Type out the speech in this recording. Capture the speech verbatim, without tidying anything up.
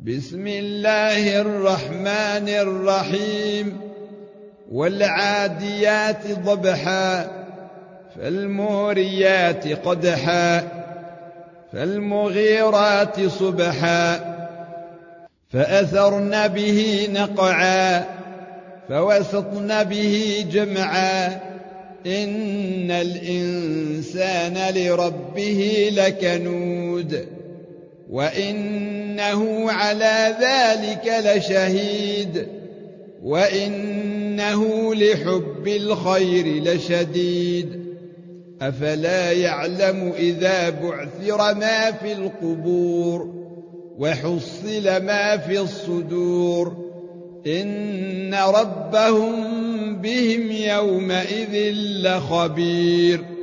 بسم الله الرحمن الرحيم والعاديات ضبحا فالموريات قدحا فالمغيرات صبحا فأثرن به نقعا فوسطن به جمعا إن الإنسان لربه لكنود وإنه على ذلك لشهيد وإنه لحب الخير لشديد أفلا يعلم إذا بعثر ما في القبور وحصل ما في الصدور إن ربهم بهم يومئذ لخبير